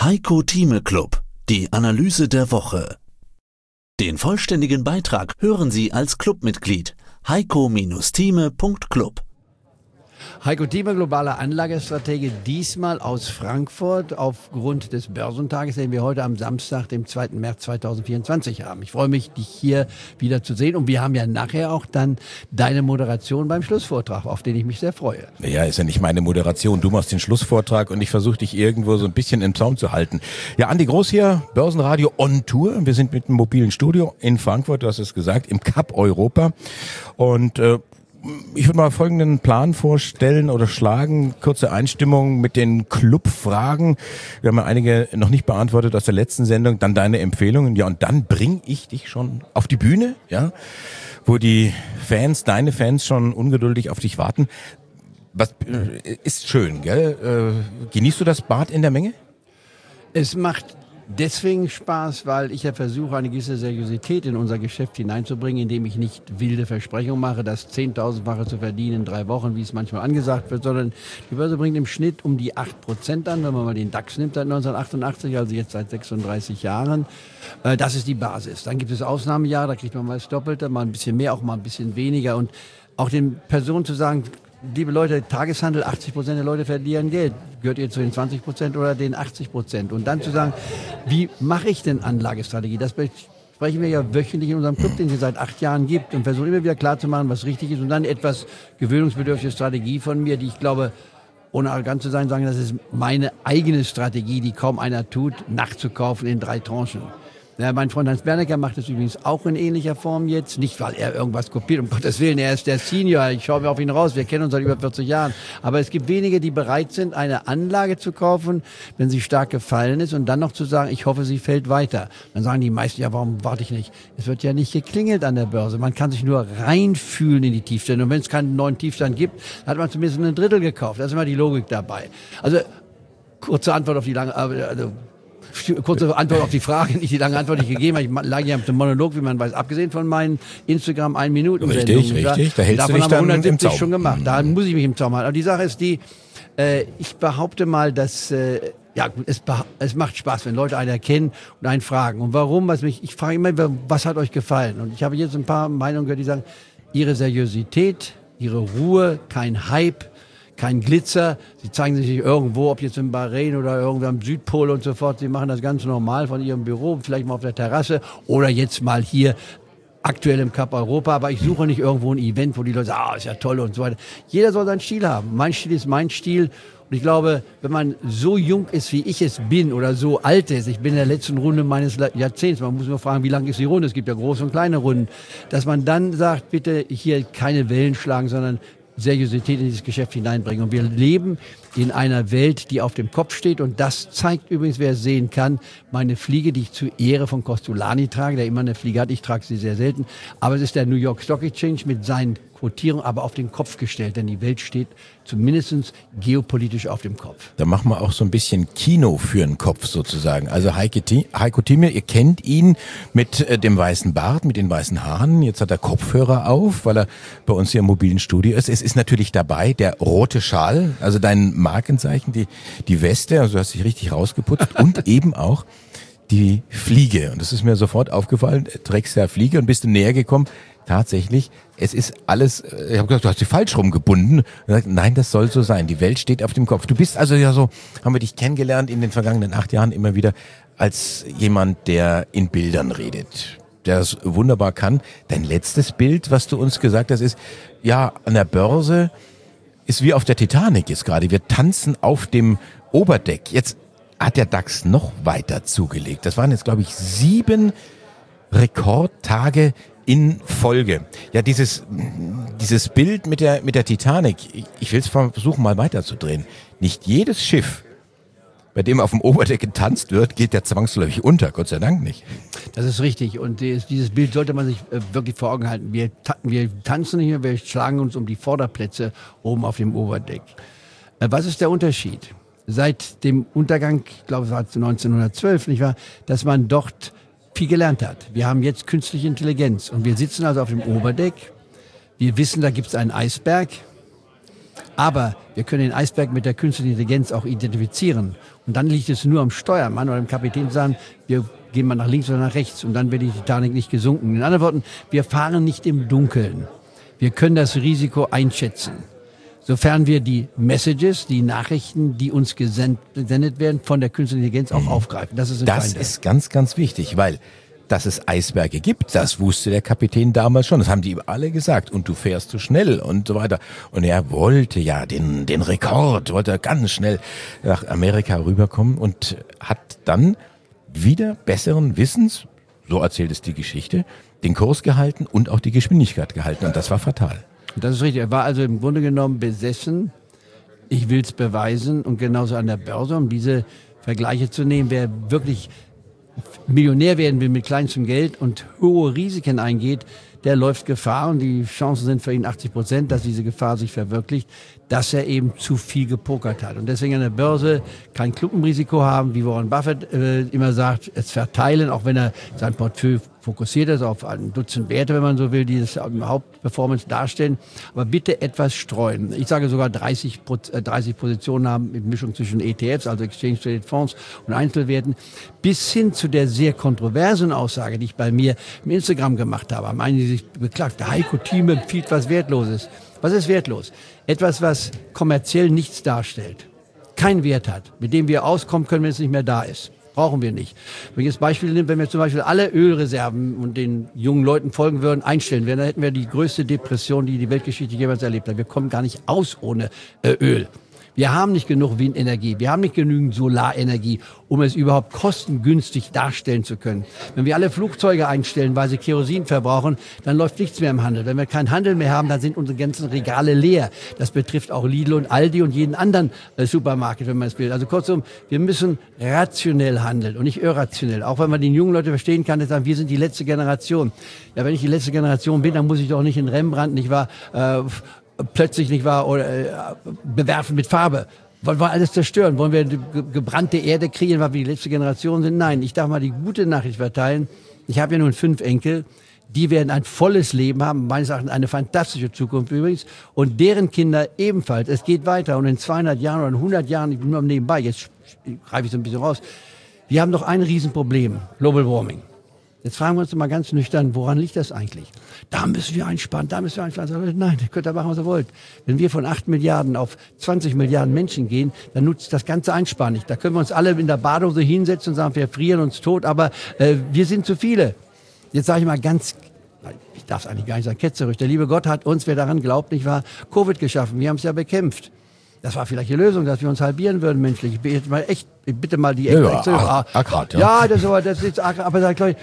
Heiko Thieme Club, die Analyse der Woche. Den vollständigen Beitrag hören Sie als Clubmitglied heiko-thieme.club. Heiko Thieme, globaler Anlagestratege, diesmal aus Frankfurt aufgrund des Börsentages, den wir heute am Samstag, dem 2. März 2024 haben. Ich freue mich, dich hier wieder zu sehen und wir haben ja nachher auch dann deine Moderation beim Schlussvortrag, auf den ich mich sehr freue. Ja, ist ja nicht meine Moderation. Du machst den Schlussvortrag und ich versuche dich irgendwo so ein bisschen im Zaum zu halten. Ja, Andi Groß hier, Börsenradio on Tour. Wir sind mit einem mobilen Studio in Frankfurt, du hast es gesagt, im Cup Europa und ich würde mal folgenden Plan vorstellen oder schlagen. Kurze Einstimmung mit den Clubfragen. Wir haben ja einige noch nicht beantwortet aus der letzten Sendung. Dann deine Empfehlungen. Ja, und dann bringe ich dich schon auf die Bühne, ja, wo die Fans, deine Fans schon ungeduldig auf dich warten. Was ist schön, gell? Genießt du das Bad in der Menge? Es macht deswegen Spaß, weil ich ja versuche, eine gewisse Seriosität in unser Geschäft hineinzubringen, indem ich nicht wilde Versprechungen mache, das 10.000-fache zu verdienen in 3 Wochen, wie es manchmal angesagt wird, sondern die Börse bringt im Schnitt um die 8% an, wenn man mal den DAX nimmt seit 1988, also jetzt seit 36 Jahren. Das ist die Basis. Dann gibt es Ausnahmejahre, da kriegt man mal das Doppelte, mal ein bisschen mehr, auch mal ein bisschen weniger. Und auch den Personen zu sagen, liebe Leute, Tageshandel, 80% der Leute verlieren Geld. Gehört ihr zu den 20% oder den 80%? Und dann zu sagen, wie mache ich denn Anlagestrategie? Das sprechen wir ja wöchentlich in unserem Club, den es seit 8 Jahren gibt und versuchen immer wieder klarzumachen, was richtig ist. Und dann etwas gewöhnungsbedürftige Strategie von mir, die ich glaube, ohne arrogant zu sein, sagen, das ist meine eigene Strategie, die kaum einer tut, nachzukaufen in 3 Tranchen. Ja, mein Freund Hans Bernecker macht es übrigens auch in ähnlicher Form jetzt. Nicht, weil er irgendwas kopiert, um Gottes Willen, er ist der Senior, ich schaue mir auf ihn raus, wir kennen uns seit über 40 Jahren. Aber es gibt wenige, die bereit sind, eine Anlage zu kaufen, wenn sie stark gefallen ist und dann noch zu sagen, ich hoffe, sie fällt weiter. Dann sagen die meisten, ja, warum warte ich nicht? Es wird ja nicht geklingelt an der Börse. Man kann sich nur reinfühlen in die Tiefstände. Und wenn es keinen neuen Tiefstand gibt, hat man zumindest ein Drittel gekauft. Da ist immer die Logik dabei. Also, kurze Antwort auf die lange, kurze Antwort auf die Frage, nicht die lange Antwort, die ich gegeben habe. Ich lag ja mit dem Monolog, wie man weiß, abgesehen von meinen Instagram 1-Minuten-Sendungen. Richtig, da hältst davon du dich haben wir dann 170 im Zaum. schon gemacht. Da muss ich mich im Zaum halten. Aber die Sache ist die, ich behaupte mal, dass es macht Spaß, wenn Leute einen erkennen und einen fragen. Und warum? Ich frage immer, was hat euch gefallen? Und ich habe jetzt ein paar Meinungen gehört, die sagen, ihre Seriosität, ihre Ruhe, kein Hype, kein Glitzer. Sie zeigen sich nicht irgendwo, ob jetzt in Bahrain oder irgendwo am Südpol und so fort. Sie machen das ganz normal von ihrem Büro, vielleicht mal auf der Terrasse oder jetzt mal hier aktuell im Cup Europa. Aber ich suche nicht irgendwo ein Event, wo die Leute sagen, ist ja toll und so weiter. Jeder soll seinen Stil haben. Mein Stil ist mein Stil. Und ich glaube, wenn man so jung ist, wie ich es bin, oder so alt ist, ich bin in der letzten Runde meines Jahrzehnts, man muss nur fragen, wie lang ist die Runde, es gibt ja große und kleine Runden, dass man dann sagt, bitte hier keine Wellen schlagen, sondern Seriosität in dieses Geschäft hineinbringen. Und wir leben in einer Welt, die auf dem Kopf steht. Und das zeigt übrigens, wer es sehen kann, meine Fliege, die ich zur Ehre von Costolani trage, der immer eine Fliege hat. Ich trage sie sehr selten. Aber es ist der New York Stock Exchange mit seinen Quotierungen, aber auf den Kopf gestellt. Denn die Welt steht zumindest geopolitisch auf dem Kopf. Da machen wir auch so ein bisschen Kino für den Kopf sozusagen. Also Heiko Thieme, ihr kennt ihn mit dem weißen Bart, mit den weißen Haaren. Jetzt hat er Kopfhörer auf, weil er bei uns hier im mobilen Studio ist. Es ist natürlich dabei der rote Schal, also dein Markenzeichen, die Weste, also du hast dich richtig rausgeputzt und eben auch die Fliege. Und das ist mir sofort aufgefallen, trägst ja Fliege und bist du näher gekommen. Tatsächlich, es ist alles, ich habe gesagt, du hast sie falsch rumgebunden. Und gesagt, nein, das soll so sein. Die Welt steht auf dem Kopf. Du bist also ja so, haben wir dich kennengelernt in den vergangenen 8 Jahren immer wieder als jemand, der in Bildern redet, der das wunderbar kann. Dein letztes Bild, was du uns gesagt hast, ist, ja, an der Börse ist wie auf der Titanic jetzt gerade. Wir tanzen auf dem Oberdeck. Jetzt hat der DAX noch weiter zugelegt. Das waren jetzt, glaube ich, 7 Rekordtage in Folge. Ja, dieses Bild mit der Titanic, ich will es versuchen mal weiterzudrehen. Nicht jedes Schiff, bei dem auf dem Oberdeck getanzt wird, geht ja zwangsläufig unter, Gott sei Dank nicht. Das ist richtig und dieses Bild sollte man sich wirklich vor Augen halten. Wir tanzen nicht mehr, wir schlagen uns um die Vorderplätze oben auf dem Oberdeck. Was ist der Unterschied? Seit dem Untergang, ich glaube es war 1912, nicht wahr, dass man dort viel gelernt hat. Wir haben jetzt künstliche Intelligenz und wir sitzen also auf dem Oberdeck. Wir wissen, da gibt es einen Eisberg, aber wir können den Eisberg mit der künstlichen Intelligenz auch identifizieren. Und dann liegt es nur am Steuermann oder dem Kapitän zu sagen, wir gehen mal nach links oder nach rechts und dann wird die Titanic nicht gesunken. In anderen Worten, wir fahren nicht im Dunkeln. Wir können das Risiko einschätzen. Sofern wir die Messages, die Nachrichten, die uns gesendet werden, von der künstlichen Intelligenz auch aufgreifen. Das ist entscheidend. Das ist ganz, ganz wichtig, weil dass es Eisberge gibt, das wusste der Kapitän damals schon. Das haben die ihm alle gesagt. Und du fährst zu schnell und so weiter. Und er wollte ja den Rekord, wollte ganz schnell nach Amerika rüberkommen und hat dann wieder besseren Wissens, so erzählt es die Geschichte, den Kurs gehalten und auch die Geschwindigkeit gehalten. Und das war fatal. Das ist richtig. Er war also im Grunde genommen besessen. Ich will's beweisen. Und genauso an der Börse, um diese Vergleiche zu nehmen, wer wirklich Millionär werden will mit kleinstem Geld und hohe Risiken eingeht, der läuft Gefahr und die Chancen sind für ihn 80%, dass diese Gefahr sich verwirklicht, dass er eben zu viel gepokert hat. Und deswegen an der Börse kein Klumpenrisiko haben, wie Warren Buffett immer sagt, es verteilen, auch wenn er sein Portfolio fokussiert ist auf ein Dutzend Werte, wenn man so will, die das Hauptperformance darstellen. Aber bitte etwas streuen. Ich sage sogar 30 Positionen haben mit Mischung zwischen ETFs, also Exchange Traded Fonds und Einzelwerten, bis hin zu der sehr kontroversen Aussage, die ich bei mir im Instagram gemacht habe. Haben einige sich beklagt, der Heiko Thieme empfiehlt was Wertloses. Was ist wertlos? Etwas, was kommerziell nichts darstellt, keinen Wert hat, mit dem wir auskommen können, wenn es nicht mehr da ist. Brauchen wir nicht. Wenn ich jetzt Beispiel nehme, wenn wir zum Beispiel alle Ölreserven und den jungen Leuten folgen würden, einstellen würden, dann hätten wir die größte Depression, die die Weltgeschichte jemals erlebt hat. Wir kommen gar nicht aus ohne Öl. Wir haben nicht genug Windenergie, wir haben nicht genügend Solarenergie, um es überhaupt kostengünstig darstellen zu können. Wenn wir alle Flugzeuge einstellen, weil sie Kerosin verbrauchen, dann läuft nichts mehr im Handel. Wenn wir keinen Handel mehr haben, dann sind unsere ganzen Regale leer. Das betrifft auch Lidl und Aldi und jeden anderen Supermarkt, wenn man es will. Also kurzum, wir müssen rationell handeln und nicht irrationell. Auch wenn man den jungen Leute verstehen kann, die sagen, wir sind die letzte Generation. Ja, wenn ich die letzte Generation bin, dann muss ich doch nicht in Rembrandt, nicht wahr, plötzlich nicht wahr oder bewerfen mit Farbe. Wollen wir alles zerstören? Wollen wir gebrannte Erde kreieren, weil wir die letzte Generation sind? Nein, ich darf mal die gute Nachricht verteilen. Ich habe ja nun 5 Enkel. Die werden ein volles Leben haben, meines Erachtens eine fantastische Zukunft übrigens. Und deren Kinder ebenfalls. Es geht weiter. Und in 200 Jahren oder in 100 Jahren, ich bin nur nebenbei, jetzt greife ich so ein bisschen raus. Wir haben doch ein Riesenproblem. Global Warming. Jetzt fragen wir uns mal ganz nüchtern, woran liegt das eigentlich? Da müssen wir einsparen, da müssen wir einsparen. Nein, ihr könnt da machen, was ihr wollt. Wenn wir von 8 Milliarden auf 20 Milliarden Menschen gehen, dann nutzt das ganze Einsparen nicht. Da können wir uns alle in der Badehose hinsetzen und sagen, wir frieren uns tot, aber wir sind zu viele. Jetzt sage ich mal ganz, ich darf es eigentlich gar nicht sagen, ketzerisch, der liebe Gott hat uns, wer daran glaubt, nicht wahr, Covid geschaffen. Wir haben es ja bekämpft. Das war vielleicht die Lösung, dass wir uns halbieren würden menschlich. Ich bitte mal die Akkurat, ja, das ist aber sag ich,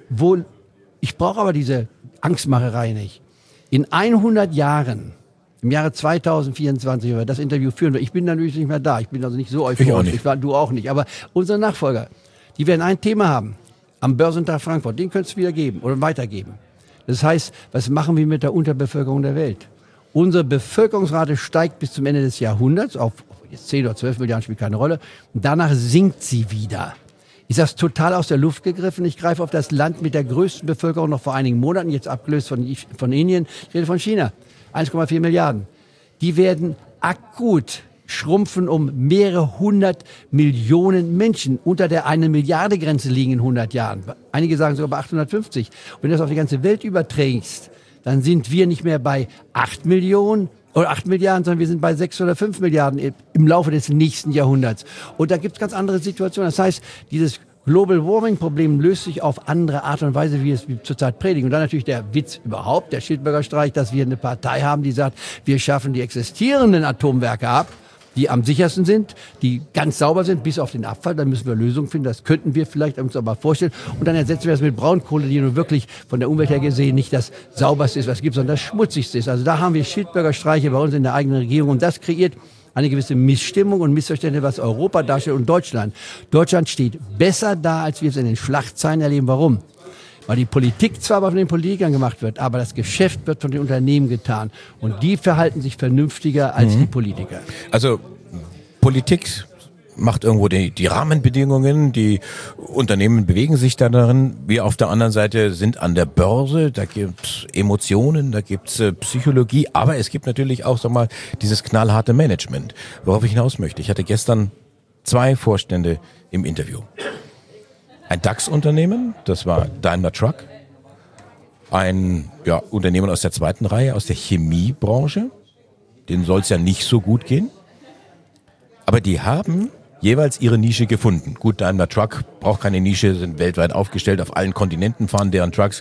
ich brauche aber diese Angstmacherei nicht. In 100 Jahren, im Jahre 2024, wenn wir das Interview führen, ich bin natürlich nicht mehr da, ich bin also nicht so euphorisch, du auch nicht, aber unsere Nachfolger, die werden ein Thema haben, am Börsentag Frankfurt, den könntest du wieder geben oder weitergeben. Das heißt, was machen wir mit der Unterbevölkerung der Welt? Unsere Bevölkerungsrate steigt bis zum Ende des Jahrhunderts auf jetzt 10 oder 12 Milliarden, spielt keine Rolle, und danach sinkt sie wieder. Ist das total aus der Luft gegriffen? Ich greife auf das Land mit der größten Bevölkerung noch vor einigen Monaten, jetzt abgelöst von Indien. Ich rede von China. 1,4 Milliarden. Die werden akut schrumpfen um mehrere 100 Millionen Menschen. Unter der 1 Milliarde Grenze liegen in 100 Jahren. Einige sagen sogar bei 850. Und wenn du das auf die ganze Welt überträgst, dann sind wir nicht mehr bei 8 Millionen oder 8 Milliarden, sondern wir sind bei 6 oder 5 Milliarden im Laufe des nächsten Jahrhunderts. Und da gibt es ganz andere Situationen. Das heißt, dieses Global Warming Problem löst sich auf andere Art und Weise, wie wir es zurzeit predigen. Und dann natürlich der Witz überhaupt, der Schildberger Streich, dass wir eine Partei haben, die sagt, wir schaffen die existierenden Atomwerke ab, die am sichersten sind, die ganz sauber sind, bis auf den Abfall. Da müssen wir Lösungen finden. Das könnten wir vielleicht uns aber vorstellen. Und dann ersetzen wir das mit Braunkohle, die nun wirklich von der Umwelt her gesehen nicht das sauberste ist, was es gibt, sondern das schmutzigste ist. Also da haben wir Schildberger Streiche bei uns in der eigenen Regierung. Und das kreiert eine gewisse Missstimmung und Missverständnis, was Europa darstellt und Deutschland. Deutschland steht besser da, als wir es in den Schlachtzeilen erleben. Warum? Weil die Politik zwar von den Politikern gemacht wird, aber das Geschäft wird von den Unternehmen getan. Und die verhalten sich vernünftiger als die Politiker. Also Politik macht irgendwo die Rahmenbedingungen, die Unternehmen bewegen sich da darin. Wir auf der anderen Seite sind an der Börse, da gibt's Emotionen, da gibt's Psychologie, aber es gibt natürlich auch, sag mal, dieses knallharte Management. Worauf ich hinaus möchte. Ich hatte gestern 2 Vorstände im Interview. Ein DAX-Unternehmen, das war Daimler Truck. Ein Unternehmen aus der zweiten Reihe, aus der Chemiebranche. Denen soll es ja nicht so gut gehen. Aber die haben jeweils ihre Nische gefunden. Gut, Daimler Truck braucht keine Nische, sind weltweit aufgestellt, auf allen Kontinenten fahren deren Trucks.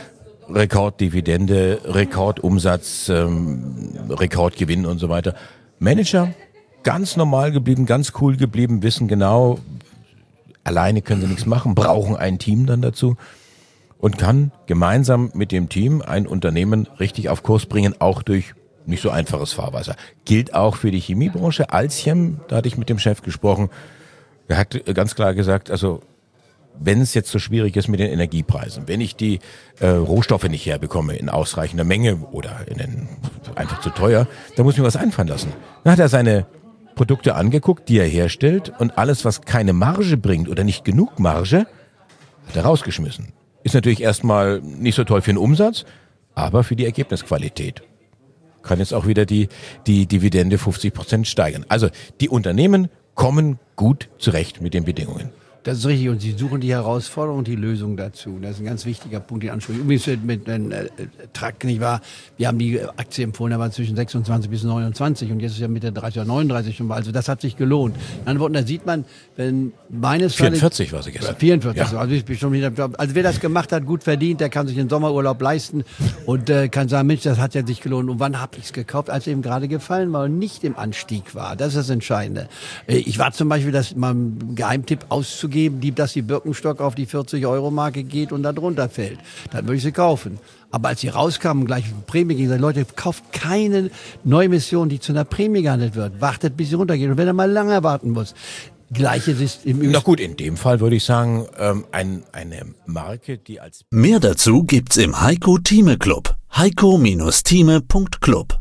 Rekorddividende, Rekordumsatz, Rekordgewinn und so weiter. Manager, ganz normal geblieben, ganz cool geblieben, wissen genau, alleine können sie nichts machen, brauchen ein Team dann dazu und kann gemeinsam mit dem Team ein Unternehmen richtig auf Kurs bringen, auch durch nicht so einfaches Fahrwasser. Gilt auch für die Chemiebranche. Alchem, da hatte ich mit dem Chef gesprochen, er hat ganz klar gesagt, also wenn es jetzt so schwierig ist mit den Energiepreisen, wenn ich die Rohstoffe nicht herbekomme in ausreichender Menge oder einfach zu teuer, dann muss ich mir was einfallen lassen. Dann hat er seine Produkte angeguckt, die er herstellt und alles, was keine Marge bringt oder nicht genug Marge, hat er rausgeschmissen. Ist natürlich erstmal nicht so toll für den Umsatz, aber für die Ergebnisqualität. Kann jetzt auch wieder die Dividende 50% steigern. Also die Unternehmen kommen gut zurecht mit den Bedingungen. Das ist richtig und Sie suchen die Herausforderung und die Lösung dazu. Das ist ein ganz wichtiger Punkt, den ansprechen. Übrigens mit Truck, nicht wahr? Wir haben die Aktie empfohlen, da war zwischen 26 bis 29 und jetzt ist ja Mitte 30 oder 39 schon mal. Also das hat sich gelohnt. Und da sieht man, wenn meines 44 war sie gestern. 44, ja. Also wer das gemacht hat, gut verdient, der kann sich den Sommerurlaub leisten und kann sagen, Mensch, das hat ja sich gelohnt. Und wann habe ich es gekauft? Als es eben gerade gefallen war und nicht im Anstieg war. Das ist das Entscheidende. Ich war zum Beispiel, das mal ein Geheimtipp auszugeben, dass die Birkenstock auf die 40-Euro-Marke geht und da drunter fällt. Dann würde ich sie kaufen. Aber als sie rauskamen, gleich Prämie ging, sagen, Leute, kauft keine Neuemission, die zu einer Prämie gehandelt wird. Wartet, bis sie runtergeht. Und wenn er mal lange warten muss. Gleiches ist im Übrigen. Na gut, in dem Fall würde ich sagen, eine Marke, die als... Mehr dazu gibt's im Heiko Thieme Club. heiko-thieme.club